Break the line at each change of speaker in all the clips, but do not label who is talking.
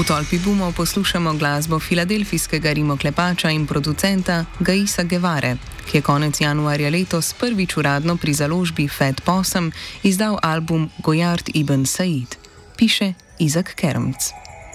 Tolpi bumov poslušamo glasbo filadelfijskega rimoklepača in producenta Gaisa Guevare, ki je konec januarja letos prvič uradno pri založbi Fat Possum izdal album Goyard ibn Said, piše Izak Kermc.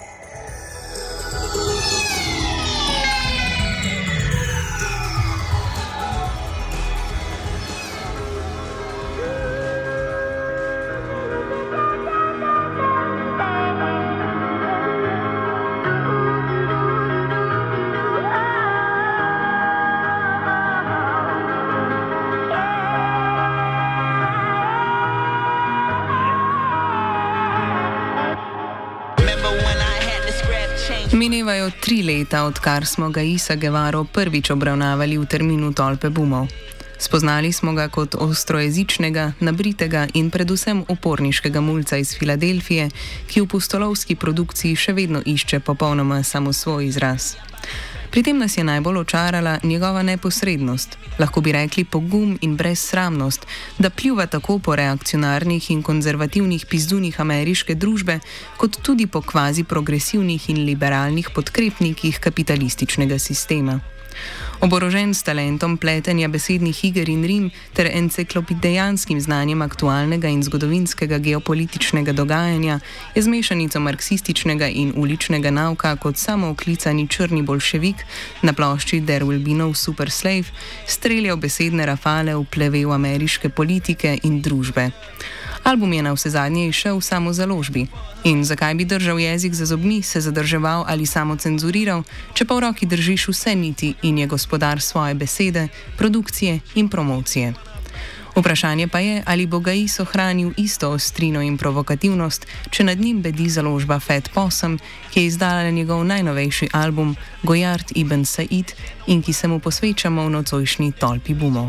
Minevajo 3 leta, odkar smo Gaisa Guevaro prvič obravnavali v terminu Tolpe bumov. Spoznali smo ga kot ostrojezičnega, nabritega in predvsem uporniškega mulca iz Filadelfije, ki v pustolovski produkciji še vedno išče popolnoma samosvoj izraz. Pri tem nas je najbolj očarala njegova neposrednost, lahko bi rekli pogum in brezsramnost, da pljuva tako po reakcionarnih in konzervativnih pizdunih ameriške družbe, kot tudi po kvazi progresivnih in liberalnih podkrepnikih kapitalističnega sistema. Oborožen s talentom pletenja besednih iger in rim ter enciklopedijanskim znanjem aktualnega in zgodovinskega geopolitičnega dogajanja je z mešanico marksističnega in uličnega nauka kot samooklicani črni bolševik na plošči There Will Be No Super Slave streljal besedne rafale v plevel ameriške politike in družbe. Album je na vsezadnje izšel v samozaložbi. In zakaj bi držal jezik za zobmi, se zadrževal ali samo cenzuriral, če pa v roki držiš vse niti in je gospodar svoje besede, produkcije in promocije. Vprašanje pa je, ali bo Gais ohranil isto ostrino in provokativnost, če nad njim bedi založba Fat Possum, ki je izdala njegov najnovejši album Goyard ibn Said in ki se mu posvečamo v nocojšnji Tolpi bumov.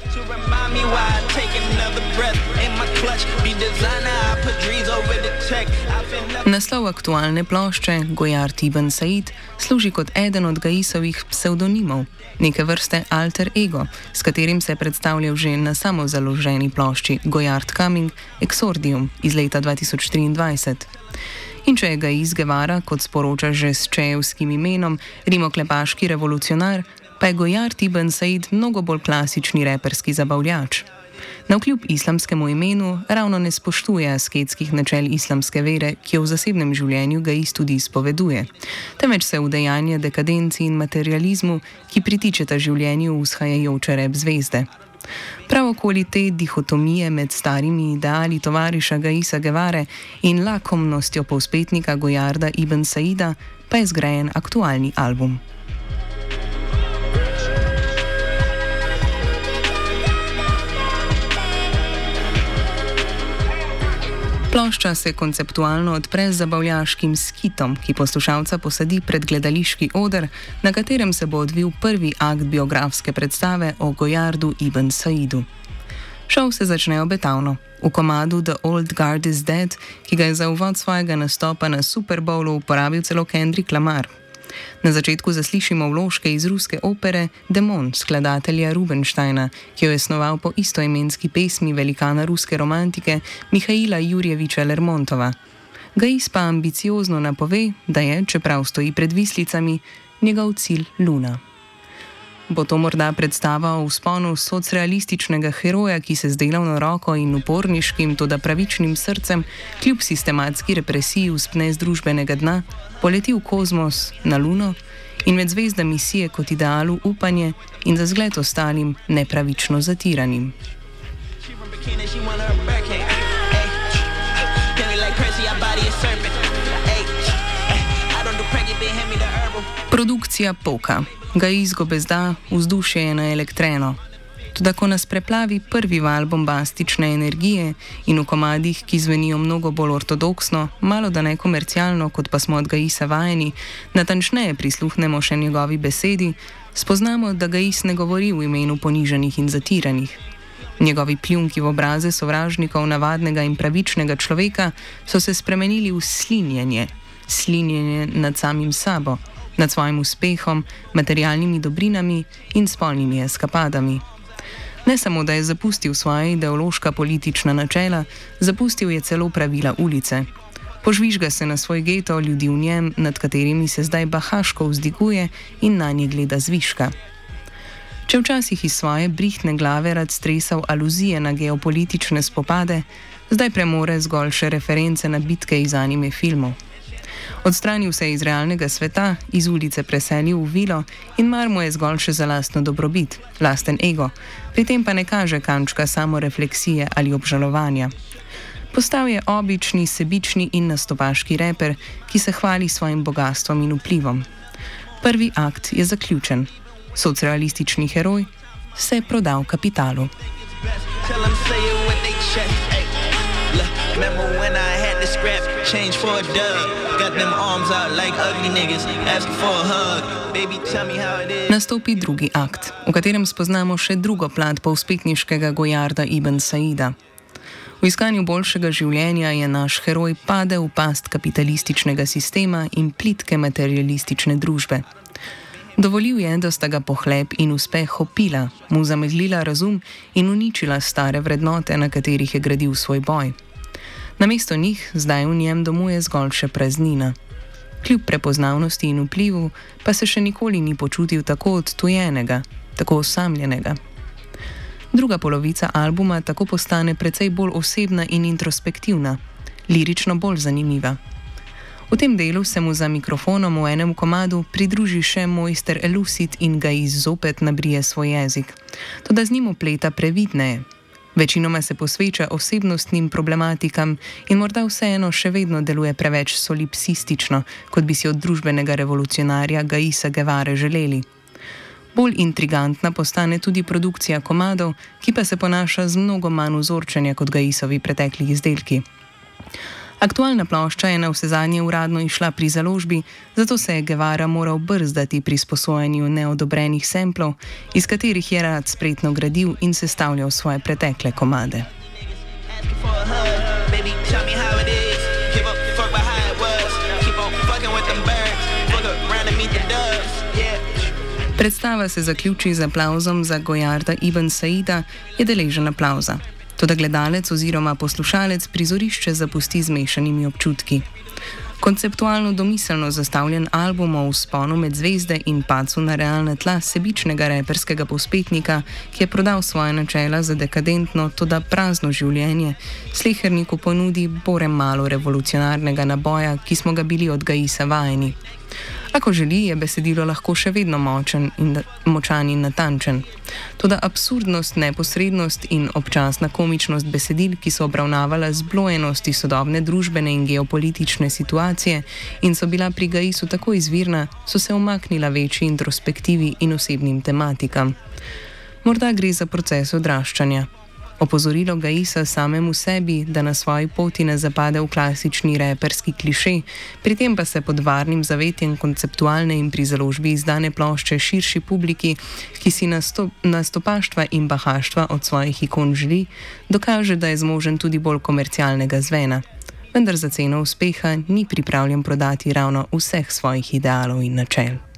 Naslov aktualne plošče Goyard ibn Said služi kot eden od Gaisovih psevdonimov, neke vrste alter ego, s katerim se je predstavljal že na samozaloženi plošči Goyard Coming Exordium iz leta 2023. In če je Gais Guevara, kot sporoča že s čejevskim imenom, rimoklepaški revolucionar, pa je Goyard ibn Said mnogo bolj klasični reperski zabavljač. Navkljub islamskemu imenu ravno ne spoštuje asketskih načel islamske vere, ki jo v zasebnem življenju Gais tudi izpoveduje, temveč se udejanja dekadenci in materializmu, ki pritičeta življenju vzhajajoče rep zvezde. Prav okoli te dihotomije med starimi ideali tovariša Gaisa Guevare in lakomnostjo povzpetnika Goyarda ibn Saida pa je zgrajen aktualni album. Plošča se konceptualno odpre z zabavljaškim skitom, ki poslušalca posadi pred gledališki oder, na katerem se bo odvil prvi akt biografske predstave o Goyardu ibn Saidu. Šov se začne obetavno. V komadu The Old Guard is Dead, ki ga je za uvod svojega nastopa na Super Bowlu uporabil celo Kendrick Lamar. Na začetku zaslišimo vložke iz ruske opere Demon skladatelja Rubinsteina, ki jo je snoval po istoimenski pesmi velikana ruske romantike Mihaila Jurjeviča Lermontova. Gais pa ambiciozno napove, da je, čeprav stoji pred vislicami, njegov cilj Luna. Bo to morda predstava o vzponu socrealističnega heroja, ki se z delovno roko in uporniškim, toda pravičnim srcem, kljub sistematski represiji vzpne z družbenega dna, poleti v kozmos, na Luno in med zvezdami sije kot idealu upanje in za zgled ostalim nepravično zatiranim. Produkcija poka. Gais gobezda, vzdušje je naelektreno. Toda ko nas preplavi prvi val bombastične energije in v komadih, ki zvenijo mnogo bolj ortodoksno, malo da ne komercialno, kot pa smo od Gaisa vajeni, natančneje prisluhnemo še njegovi besedi, spoznamo, da Gais ne govori v imenu ponižanih in zatiranih. Njegovi pljunki v obraze sovražnikov navadnega in pravičnega človeka so se spremenili v slinjenje nad samim sabo, nad svojim uspehom, materialnimi dobrinami in spolnimi eskapadami. Ne samo, da je zapustil svoje ideološka politična načela, zapustil je celo pravila ulice. Požvižga se na svoj geto ljudi v njem, nad katerimi se zdaj bahaško vzdiguje in na nje gleda zviška. Če včasih iz svoje brihtne glave rad stresal aluzije na geopolitične spopade, zdaj premore zgolj še reference na bitke iz anime filmov. Odstranil se je iz realnega sveta, iz ulice preselil v vilo in mar mu je zgolj še za lastno dobrobit, lasten ego, pri tem pa ne kaže kančka samorefleksije ali obžalovanja. Postal je obični, sebični in nastopaški reper, ki se hvali svojim bogastvom in vplivom. Prvi akt je zaključen. Socrealistični heroj se je prodal kapitalu. Nastopi drugi akt, v katerem spoznamo še drugo plat povzpetniškega Gojarda Ibn Saida. V iskanju boljšega življenja je naš heroj padel v past kapitalističnega sistema in plitke materialistične družbe. Dovolil je, da sta ga pohlep in uspeh opila, mu zameglila razum in uničila stare vrednote, na katerih je gradil svoj boj. Namesto njih zdaj v njem domuje zgolj še praznina. Kljub prepoznavnosti in vplivu pa se še nikoli ni počutil tako odtujenega, tako osamljenega. Druga polovica albuma tako postane precej bolj osebna in introspektivna, lirično bolj zanimiva. V tem delu se mu za mikrofonom v enem komadu pridruži še mojster Elucid in ga zopet nabrije svoj jezik. Toda z njim opleta previdneje. Večinoma se posveča osebnostnim problematikam in morda vseeno še vedno deluje preveč solipsistično, kot bi si od družbenega revolucionarja Gaisa Guevare želeli. Bolj intrigantna postane tudi produkcija komadov, ki pa se ponaša z mnogo manj vzorčenja kot Gaisovi pretekli izdelki. Aktualna plošča je navsezadnje uradno izšla pri založbi, zato se je Guevara moral brzdati pri sposojanju neodobrenih samplov, iz katerih je rad spretno gradil in sestavljal svoje pretekle komade. Predstava se zaključi z aplavzom za Gojarda Ibn Saida, je deležen aplavza. Toda gledalec oziroma poslušalec prizorišče zapusti z mešanimi občutki. Konceptualno domiselno zastavljen album o vzponu med zvezde in padcu na realna tla sebičnega reperskega povzpetnika, ki je prodal svoje načela za dekadentno, toda prazno življenje, sleherniku ponudi bore malo revolucionarnega naboja, ki smo ga bili od Gaisa vajeni. Ako želi, je besedilo lahko še vedno močan in natančen. Toda absurdnost, neposrednost in občasna komičnost besedil, ki so obravnavala zblojenosti sodobne družbene in geopolitične situacije in so bila pri Gaisu tako izvirna, so se umaknila večji introspektivi in osebnim tematikam. Morda gre za proces odraščanja. Opozorilo Gaisa samemu sebi, da na svoji poti ne zapade v klasični reperski klišej, pri tem pa se pod varnim zavetjem konceptualne in pri založbi izdane plošče širši publiki, ki si nastopaštva in bahaštva od svojih ikon želi, dokaže, da je zmožen tudi bolj komercialnega zvena. Vendar za ceno uspeha ni pripravljen prodati ravno vseh svojih idealov in načel.